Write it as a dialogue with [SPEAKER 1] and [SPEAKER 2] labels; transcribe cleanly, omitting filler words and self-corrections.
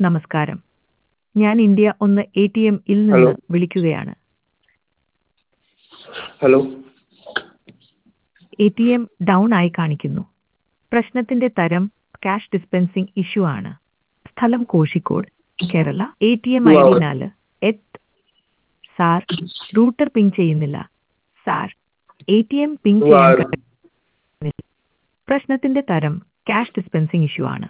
[SPEAKER 1] നമസ്കാരം. ഞാൻ ഇന്ത്യ ഒന്ന് ATM ൽ നിന്ന്
[SPEAKER 2] ഹലോ
[SPEAKER 1] വിളിക്കുകയാണ്.
[SPEAKER 2] ഹലോ
[SPEAKER 1] ATM ഡൗൺ ആയി കാണിക്കുന്നു. പ്രശ്നത്തിന്റെ തരം ക്യാഷ് ഡിസ്പെൻസിംഗ് ഇഷ്യൂ ആണ്. സ്ഥലം Kozhikode, Kerala. ATM ID 4 sir, router ping ചെയ്യുന്നില്ല. സാർ, ATM പിങ് ചെയ്യാൻ
[SPEAKER 2] വാർ
[SPEAKER 1] കഴിയുന്നില്ല. പ്രശ്നത്തിന്റെ തരം ക്യാഷ് ഡിസ്പെൻസിംഗ് ഇഷ്യൂ ആണ്.